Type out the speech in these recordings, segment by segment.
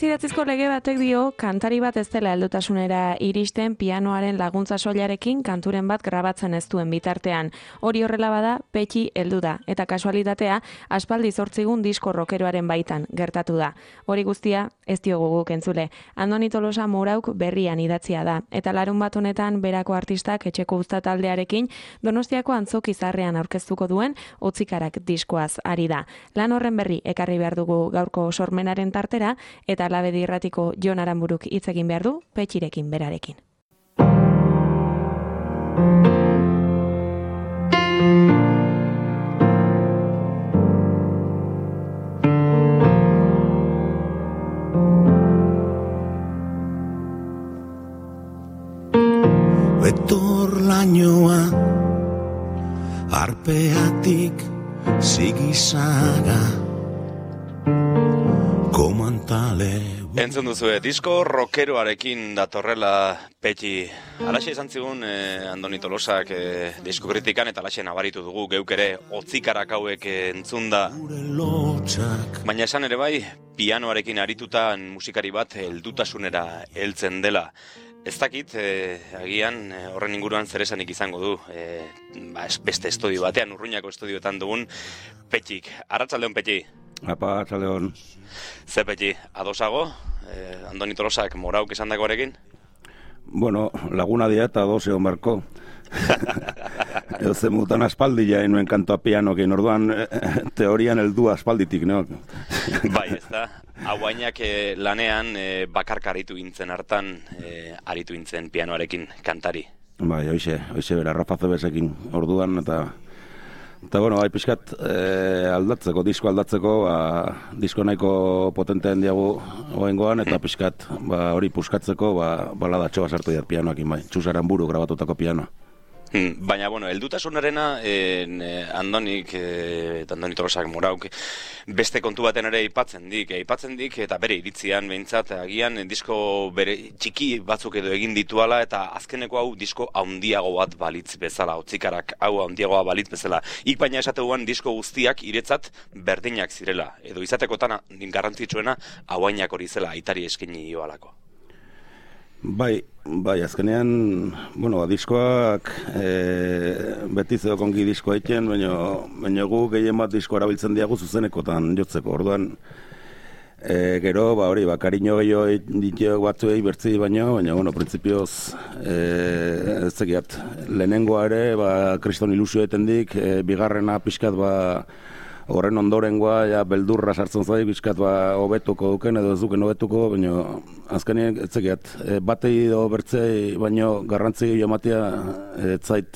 idatzizko lege batek dio kantari bat ez dela heldutasunera iristen pianoaren laguntza soilarekin kanturen bat grabatzen ez duen bitartean. Hori horrela bada, Petxi heldu da, eta kasualitatea aspaldi 8 disko rockeroaren baitan gertatu da. Hori guztia ez diogu guk entzule. Andoni Tolosa Morauk berrian idatzia da, eta larunbat honetan berako artistak etxeko uzta taldearekin Donostiako Antzoki Zarrean aurkeztuko duen Otzikarak diskoaz ari da. Lan horren berri ekarri behar dugu gaurko sormenaren tartera, eta Labedi Irratiko Jon Aranburuk hitz egin behar du Petxirekin berarekin. Betor lainoa arpeatik zigizaga komantale. Entzun duzue, disko rockeroarekin datorrela Petxi. Alaxe izan zigun Andoni Tolosak disko kritikan, eta alaxe nabaritu dugu geuk ere Otzikarak hauek entzunda. Baina esan ere bai, pianoarekin aritutan musikari bat heldutasunera heltzen dela. Ez dakit, agian horren inguruan zer esanik izango du, beste estudio batean, Urruñako estudioetan dugun Petxik. Arratsaldeon, Petxi. Apa, arratsaldeon. Ze Petxi, adosago, Andoni Tolosak Morauk esan dagoarekin? Bueno, laguna dia eta ados egon barko. Edo mutan aspaldi ja nuen kantoa pianokin, orduan teorian heldu aspalditik, no? Bai, ez da. Hauainak lanean bakarka aritu intzen hartan, aritu intzen pianoarekin kantari. Bai, hoize bera, Rafa Zebesekin orduan, eta bueno, bai pixkat disko aldatzeko, disko nahiko potentean diagu oengoan, eta pixkat hori puskatzeko, baladatxo basartu diat pianoakin, bai, Txus Aranburu grabatutako pianoa. Baina, bueno, heldutasunarena Andonik Tolosak Morauk beste kontu baten ere aipatzen dik, eta bere iritzian behintzat, agian disko bere txiki batzuk edo egin dituala, eta azkeneko hau disko haundiago bat balitz bezala, Otzikarak hau haundiagoa balitz bezala. Ik baina esateuan disko guztiak iretzat berdinak zirela, edo izatekotan garrantzitsuena hauainak hori zela aitari eskaini joalako. Bai, azkenean, bueno, diskoak beti zedokongi disko egiten, baina gu gehien bat disko erabiltzen diagu zuzenekotan jotzeko. Orduan, gero, hori, kariño gehiago ditu batzuei bertzi baino, baina, bueno, printzipioz, ez zekiat, lehenengoa ere, kriston ilusio eten dik, bigarrena pixkat, horren ondorengoa, beldurra sartzen zai, bizkat hobetuko duken, edo ez duken hobetuko, baina azkenean, ez zekiat, batei edo bertzei, baina garrantzi gehiago matia, ez zait,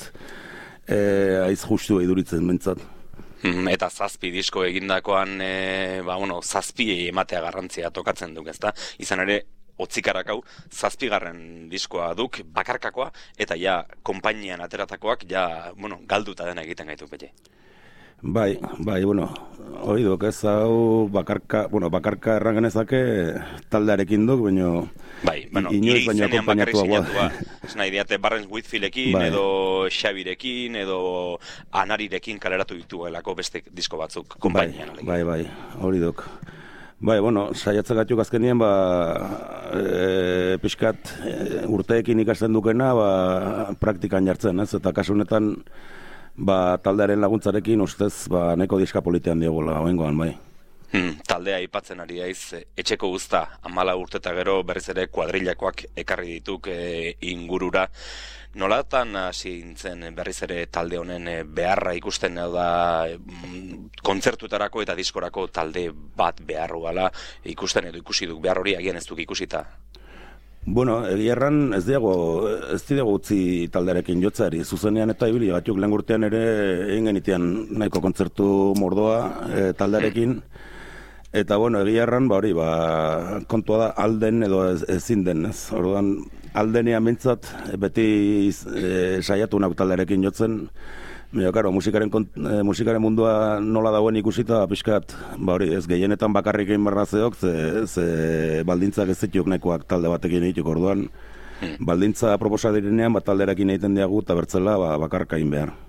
aiz justu iduritzen bentsat. Eta 7 disko egindakoan, zazpi ematea garrantzia tokatzen duk, ezta? Izan ere, Otzikarak hau 7. diskoa duk, bakarkakoa, eta konpainian ateratakoak, galduta dena egiten gaitu, Petxi. Bai, bueno, hori duk, ez hau bakarka erran genezake taldearekin duk, baina inoiz baino akompainatua guad. Ez nahi diate Barrens Whitfieldekin, edo Xabirekin, edo Anarirekin kaleratu dituelako beste disko batzuk konpainian. Bai, hori duk. Bai, bueno, saiatzen gaituk azkenien, pixkat urteekin ikasten dukena, praktikan jartzen, ez? Eta kasu honetan, taldearen laguntzarekin ustez neko diska politean diogula oengoan, bai. Taldea aipatzen ari aiz, etxeko guzta, 14 urte eta gero berriz ere kuadrilakoak ekarri dituk ingurura. Nolatan hasi nintzen berriz ere talde honen beharra ikusten da kontzertuetarako eta diskorako talde bat beharru gala ikusten edo ikusi duk behar hori agian ez duk ikusita? Bueno, egia erran ez diago utzi taldearekin jotzari, zuzenean eta ibili batzuk lehen urtean ere egin genitean nahiko kontzertu mordoa taldearekin, eta bueno, egia erran, kontua da alden edo ezin den, ez? Orduan, aldenean bintzat, beti saiatu nauk taldearekin jotzen, karo, musikaren mundua nola dagoen ikusita, pixkat, ez gehienetan bakarrik egin barrazeok, ze baldintzak ez zitiok nahikoak talde batekin egituk, orduan, baldintza proposa direnean, taldearekin egiten diagu, eta bertzela bakarka egin behar.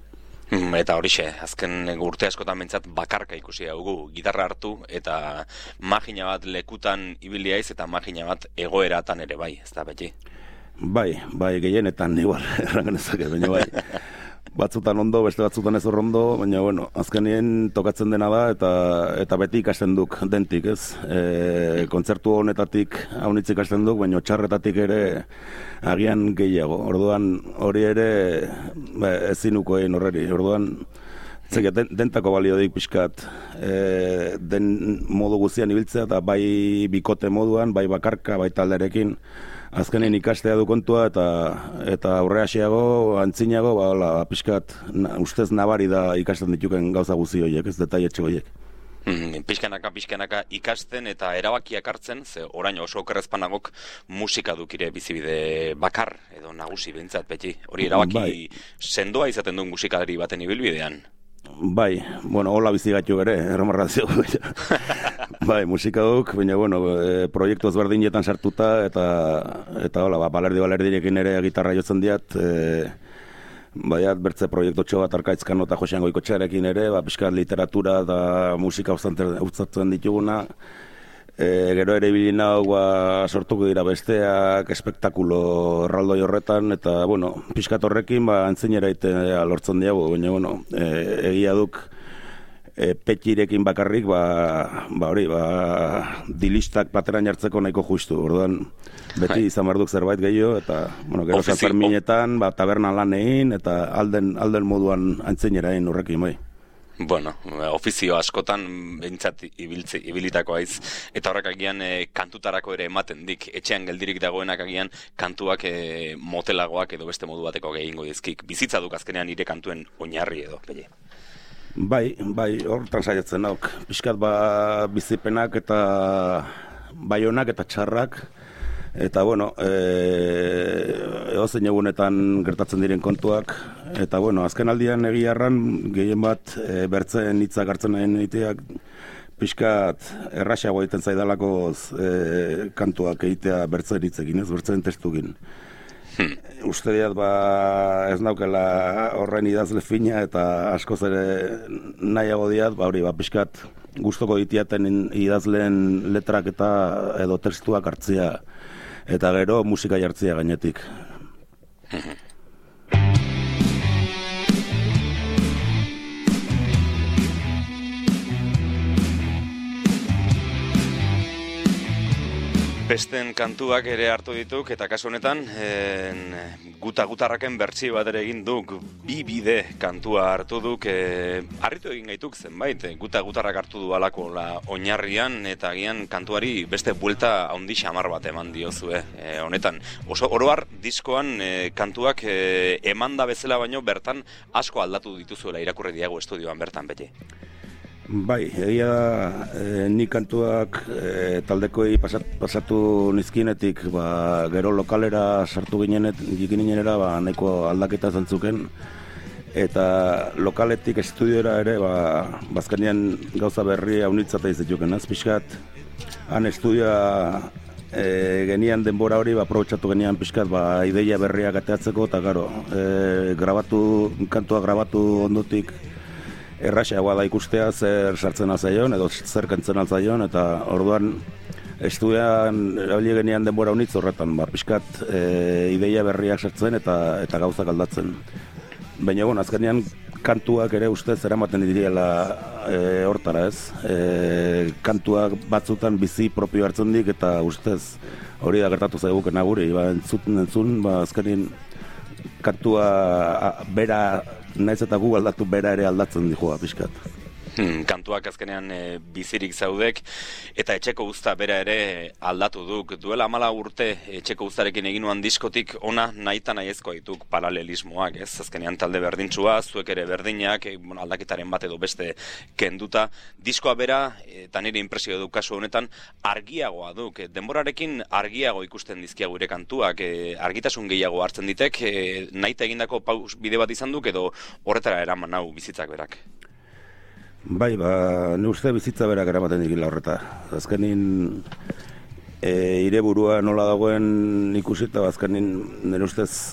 Eta horixe, azken urte askotan bentsat bakarka ikusi dugu, gitarra hartu eta magina bat lekutan ibiliaiz eta magina bat egoeratan ere bai, ez da beti? Bai, gehienetan igual, errangenezak, baina bai. Batzutan ondo, beste batzutan ez ondo, baina bueno, azkenien tokatzen dena da eta beti ikasten duk dentik, ez? Kontzertu honetatik haunitz ikasten duk, baina txarretatik ere agian gehiago. Orduan hori ere ezinuko egin horreri. Orduan dentako balio dik pixkat den modu guztian ibiltzea eta bai bikote moduan, bai bakarka, bai talderekin. Azkenin ikastea du kontua eta aurreaxeago, antzinago, pixkat ustez nabari da ikasten dituken gauza guzi horiek, ez detaietxe horiek. Pixkanaka ikasten eta erabakiak hartzen, ze orain oso okerrezpanagok musika dukire bizibide bakar edo nagusi behintzat beti. Hori erabaki sendoa izaten duen musikari baten ibilbidean. Bai, bueno, hola bizi gaitu ere, erromarrazio. Bai, musika duk, baina, bueno, proiektu ezberdinetan sartuta, eta hola, balerdirekin ere gitarra jotzen diat, baiat, bertze proiektotxo bat Arkaitzkano eta Josean Goikotxearekin ere, pixkat literatura eta musika uztatzen dituguna, gero ere bilin hau sortuko dira besteak, espektakulo erraldoi horretan, eta, bueno, pixkat horrekin, antzinera itea lortzen diago, baina, bueno, egia duk, petirekin bakarrik, dilistak plateran jartzeko nahiko justu, orduan, beti izan behar duk zerbait gehiago, eta, bueno, gero Ferminetan, taberna lan egin, eta alden moduan antzinera egin horrekin, bai. Bueno, ofizio askotan behintzat ibilitako aiz, eta horrek agian kantutarako ere ematen dik, etxean geldirik dagoenak agian kantuak motelagoak edo beste modu bateko gehiingo dizkik. Bizitza duk azkenean nire kantuen oinarri edo, belle. Bai, horretan saiatzen nauk. Piskat bizipenak eta bai onak eta txarrak, eta bueno, edozein egunetan gertatzen diren kontuak, eta bueno, azken aldian egiarran gehien bat bertzen hitzak hartzen nahi egiteak pixkat erraxago egiten zaidalakoz kantuak egitea bertzen hitzekin, ez bertzen testukin. Uste diat ez naukela horren idazle fina eta askoz ere nahiago diat, pixkat gustoko ditiaten idazleen letrak eta edo testuak hartzia eta gero musika jartzia gainetik. Besten kantuak ere hartu dituk, eta kasu honetan, gutarraken bertsio bat ere egin duk, bi bide kantua hartu duk, harritu egin gaituk zenbait, gutarrak hartu du alako oinarrian, eta agian kantuari beste buelta handi xamar bat eman diozue. Honetan, oroar diskoan kantuak emanda bezala baino bertan asko aldatu dituzuela irakurri diago estudioan bertan beti. Bai, egia da, ni kantuak taldekoi pasatu nizkinetik, gero lokalera sartu gineneera, nahiko aldaketa zantzuken, eta lokaletik estudiora ere, bazkanean gauza berri haunitzata izetuken, pixkat, han estudioa genian denbora hori, aprobetxatu genian pixkat, ideia berriak ateatzeko, eta gero, kantua grabatu ondotik, erraxagoa da ikustea zer sartzen alzaion edo zer kentzen alzaion, eta orduan estudian erabili genian denbora honitz horretan, pixkat ideia berriak sartzen eta gauzak aldatzen. Baina, azkenean kantuak ere ustez eramaten diriela hortara, ez? Kantuak batzutan bizi propio hartzen dik eta ustez hori da gertatu zaigukena guri, entzun, azkenean kantua bera naiz eta gu aldatu bera ere aldatzen dijoa pixkat. Kantuak azkenean bizirik zaudek, eta etxeko uzta bera ere aldatu duk. Duela 14 urte etxeko uztarekin eginuan diskotik ona nahita nahiezko dituk paralelismoak, ez? Azkenean talde berdintsua, zuek ere berdinak, aldaketaren bat edo beste kenduta. Diskoa bera, eta nire impresio duk kasu honetan, argiagoa duk. Denborarekin argiago ikusten dizkia gure kantuak, argitasun gehiago hartzen ditek, nahita egindako bide bat izan duk, edo horretara eraman hau bizitzak berak. Bai, ni uste bizitza berak eramaten dikila horreta. Azkenin ire burua nola dagoen ikusita, azkenin nire ustez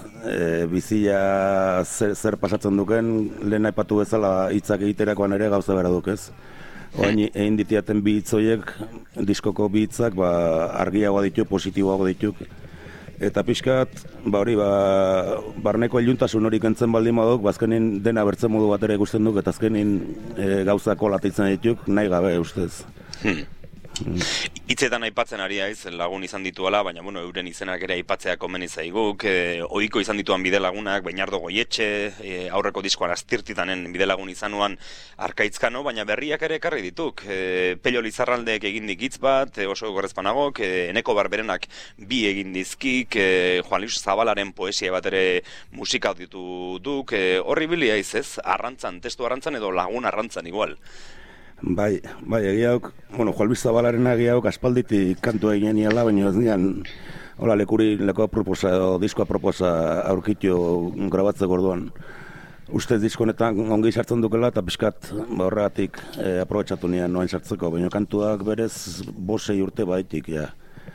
bizia zer pasatzen duken, lehen aipatu bezala hitzak egiterakoan ere gauza bera duk, ez? Oain egin ditiaten bi hitzoiek, diskoko bi hitzak, argiagoa ditu, positiboago ditu. Eta pixkat, hori, barneko iluntasun hori kentzen baldin baduk, azkenin dena bertzen modu bat ere ikusten duk, eta azkenin gauzako latitzen dituk, nahi gabe ustez. Hitzetan aipatzen ari haiz, lagun izan dituala, baina euren izenak ere aipatzea komeni zaiguk, ohiko izan dituan bide lagunak, Beinardo Goietxe, aurreko diskoan Astirtitanen bide lagun izanuan Arkaitzkano, baina berriak ere ekarri dituk. Pello Lizarraldek egin dik hitz bat, oso gorrezpanagok, Eneko Barberenak bi egin dizkik, Juan Luis Zabalaren poesia bat ere musika ditu duk, horri bili haiz ez, arrantzan, testu arrantzan edo lagun arrantzan igual. Bai, egiauk, Juan Luis Zabalaren egiauk aspalditik kantu egin niala, baina ez nian, hola, lekoa proposa, diskoa proposa aurkitu grabatzeko orduan. Ustez diskonetan ongi sartzen dukela, eta pixkat horregatik aprobetxatu nian noain sartzeko, baina kantuak berez 5-6 urte baitik, ja.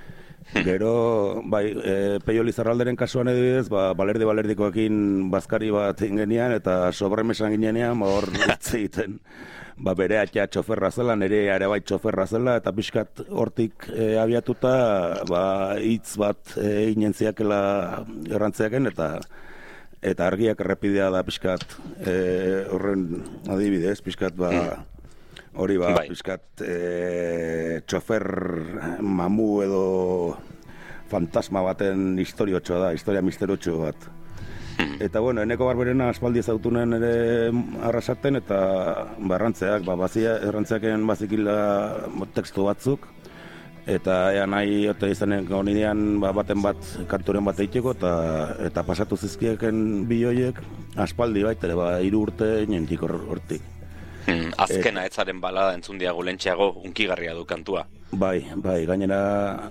Gero, Pello Lizarralderen kasuan edibidez, balerdikoekin bazkari bat ingenian, eta sobremesan ginean, hor hitz egiten. Bere atxa txoferra zela, nire ere bai txoferra zela, eta pixkat hortik abiatuta hitz bat inen ziakela errantziaken, eta argiak errepidea da pixkat horren adibidez, pixkat hori pixkat txofer mamu edo fantasma baten historia misteriotxo bat. Eta Eneko Barberena aspaldi ezautunen ere arrasaten, eta errantzeaken bazikila tekstu batzuk, eta nahi izanen gonidean baten bat, kanturen bat eiteko, eta pasatu zizkieken bihoiek aspaldi baitere, 3 urte nientik hortik. Azkena etzaren balada entzun diago lentxeago unkigarria du kantua. Bai, gainera,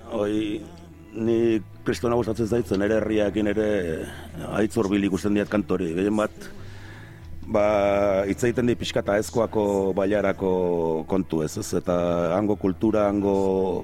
ni kristona gustatzen zaitzen, ere herriakin ere aitzorbil ikusten diat kantori. Gehien bat, hitz egiten di pixkata ezkoako bailarako kontu ez, eta hango kultura, hango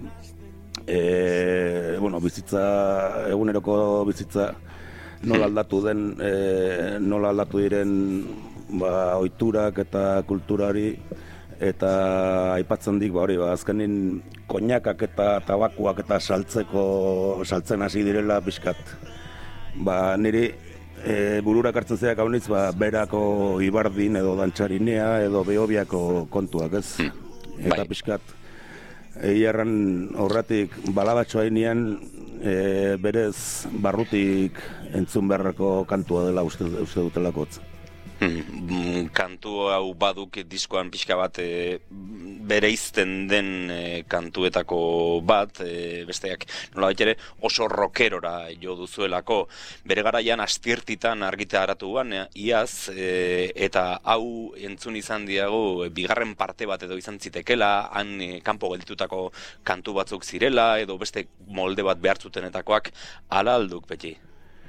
bizitza, eguneroko bizitza nola aldatu den, nola aldatu diren ohiturak eta kulturari, eta aipatzen dik, azkenin koinakak eta tabakuak eta saltzen hasi direla pixkat. Niri bururak hartzen zeak haunitz, berako Ibardin edo Dantxarinea edo Behobiako kontuak, ez? Eta pixkat, egiarran horretik baladatxoa inean, berez barrutik entzun beharreko kantua dela uste dutelakotz. Kantu hau baduk diskoan pixka bat bereizten den kantuetako bat, besteak nola ere oso rockerora jo duzuelako. Bere garaian Astirtitan argitaratu iaz, eta hau entzun izan diago bigarren parte bat edo izan zitekela, han kanpo gelditutako kantu batzuk zirela, edo beste molde bat behartzutenetakoak, ala alduk, Peti?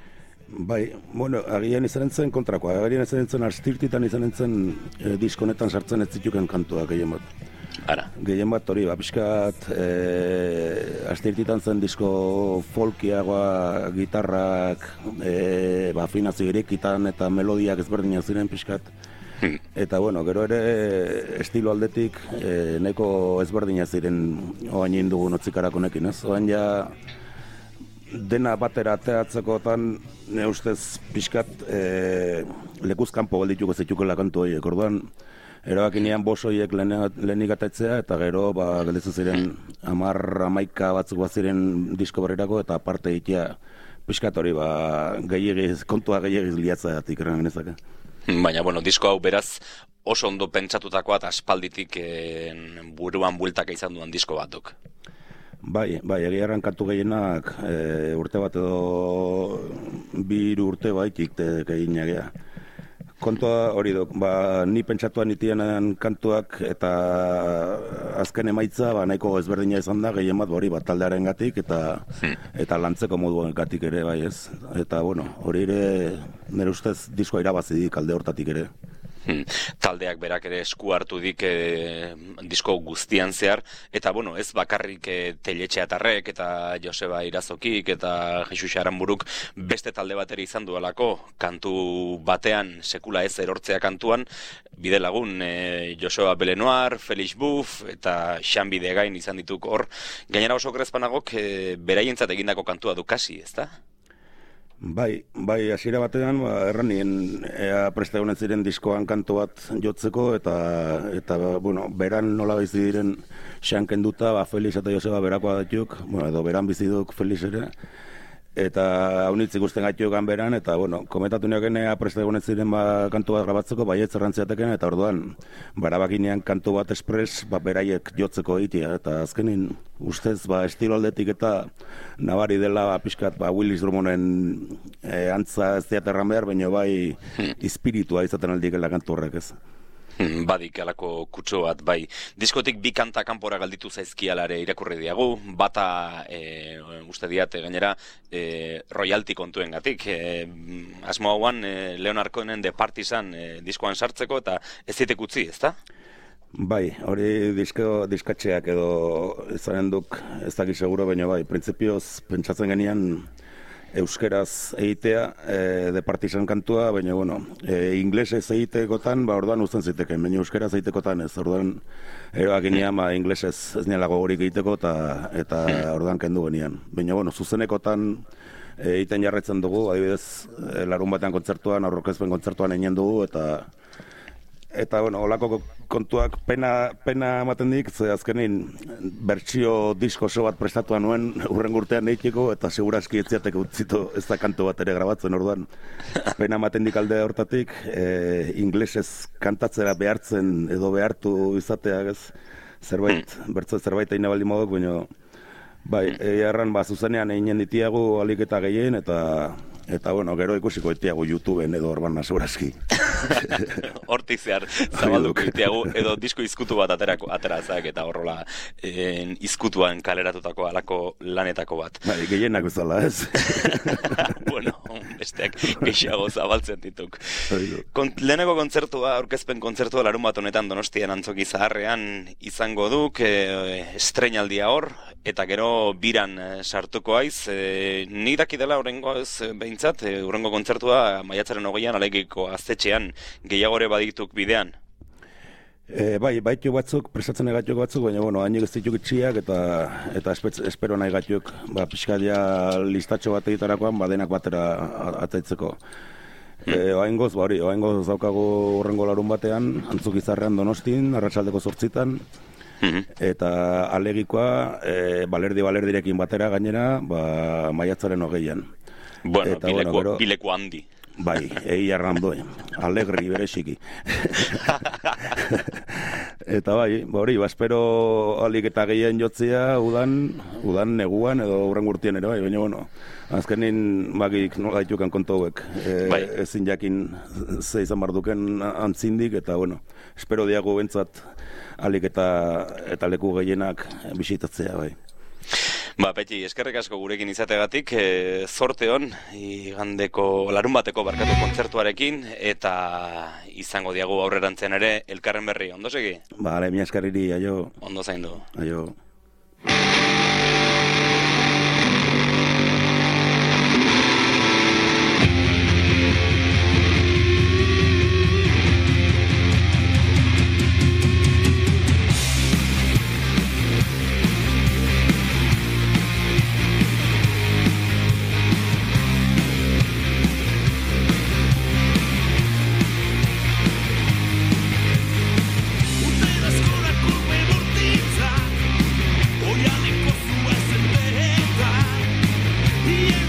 Agian izanen zen kontrakoa, agian izanen zen Astirtitan izanen zen diskonetan sartzen ez zituken kantuak gehien bat. Gehien bat hori, pixkat Astirtitan zen disko folkiagoa, gitarrak, afinazio irekitan eta melodiak ezberdinak ziren pixkat. Eta gero ere estilo aldetik nahiko ezberdinak ziren oain indugu notzikarakonekin, ez? Oain ja dena batera ateatzekotan, ne ustez pixkat lekuzkanpo geldituko zitukela kantu horiek. Orduan, erabakinean 5 horiek lehenik atetzea, eta gero gelditzen ziren 10-11 batzuk bat ziren disko berrirako, eta aparte egitea pixkat hori kontua gehiagiz liatzatik eran genezake. Baina, disko hau beraz oso ondo pentsatutakoa eta aspalditik buruan bueltaka izan duen disko batuk. Egia erran kantu gehienak urte bat edo 2 urte baitik egin egia. Kontua hori duk, ni pentsatuan nitienan kantuak eta azken emaitza nahiko ezberdina izan da, gehien bat taldearen gatik eta lantzeko moduan gatik ere, ez? Eta hori ere nire ustez diskoa irabazidik alde hortatik ere. Taldeak berak ere esku hartu dik disko guztian zehar, eta bueno, ez bakarrik Teletxe Atarrek eta Joseba Irazokik eta Jesus Aranburuk beste talde bateri izan duelako, kantu batean sekula ez erortzea kantuan, bide lagun Joseba Belenoir, Felix Buff eta Xan Bidegain izan dituk hor. Gainera oso grezpanagok beraientzat egindako kantua du kasi, ezta? Bai, hasiera batean, erranien presta egonen ziren diskoan kantu bat jotzeko, eta bueno, beran nola bizi diren Xan kenduta, Felix eta Joseba berakoa datuk, bueno, edo beran bizi duk Felix ere, eta haunitz ikusten gaitu beran, eta bueno, komentatu neoken presta egonen ziren kantu bat grabatzeko, baiet zerrantziateken, eta orduan, barabakinean kantu bat espres, beraiek jotzeko egitea, eta azkenin ustez, estilo aldetik eta nabari dela pixkat Willis Drummonden antza ez diaterran behar, baina bai espiritua izaten aldikela kantu horrek ez. Badik alako kutxo bat, bai. Diskotik bi kanta kanpora galditu zaizkialare irakurri diagu, bata uste diat gainera royalty kontuen gatik. Asmo hauan Leonard Cohenen The Partisan diskoan sartzeko eta ez zitek utzi, ezta? Bai, hori diskatxeak edo izanen duk ez dakit seguro, baina bai, printzipioz pentsatzen genian euskeraz egitea, The Partisan kantua, baina, bueno, inglesez egitekotan, orduan uzten ziteken, baina euskeraz egitekotan ez, orduan, eroak inean, inglesez ez nialago horik egiteko, eta orduan kendu genian. Baina, bueno, zuzenekotan egiten jarretzen dugu, adibidez, larun batean kontzertuan, aurrokezpen kontzertuan egin dugu, eta bueno, holako kontuak pena ematen dik, ze azkenin bertsio disko oso bat prestatua nuen hurrengo urtean egiteko, eta seguraski etziatek utzito ez da kantu bat ere grabatzen, orduan pena ematen dik alde hortatik, inglesez kantatzera behartzen edo behartu izateak ez, zerbait egin abaldi modok, baina bai, erran zuzenean eginen ditiagu alik eta gehien, eta bueno, gero ikusiko ditiagu YouTubeen edo orban segurazki. Hortik zehar zabalduko ditiagu, edo disko izkutu bat aterazak eta horrola izkutuan kaleratutako alako lanetako bat. Bai, gehienak uzala, ez? Bueno, besteak gehiago zabaltzen dituk. Leheneko kontzertua, aurkezpen kontzertua larun bat honetan Donostian Antzoki Zaharrean izango duk, estreinaldia hor, eta gero biran sartuko aiz. Nik dakidela horrengo ez behintzat, horrengo kontzertua maiatzaren 20an Alegiko Gaztetxean gehiagore badituk bidean. Baitu batzuk, prestatzen egatiok batzuk, baina, bueno, hainik ez dituk itxiak, eta espero nahi gatiok, piskadia listatxo bat egitarakoan, denak batera ataitzeko. Oaingoz daukagu horrengo larun batean, Antzoki Zaharrean Donostin, arratsaldeko 8:00, eta Alegikoa, balerdirekin batera gainera, maiatzaren 20an. Bueno, bileko handi. Bai, egi arrandoi, alegri bereziki. Eta bai, hori, espero alik eta gehien jotzea udan neguan edo hurrengo urtien ere, bai, baina, bueno, azkenin bagik nola dituken kontu hauek, ezin jakin ze izan barduken antzindik, eta, bueno, espero diago bentsat alik eta leku gehienak bisitatzea, bai. Peti, eskerrik asko gurekin izategatik, zorte hon, igandeko larun bateko barkatu kontzertuarekin, eta izango diagu aurrerantzean ere elkarren berri, ondo segi? Mi eskerriri, aio. Ondo zaindu. Aio. Yeah.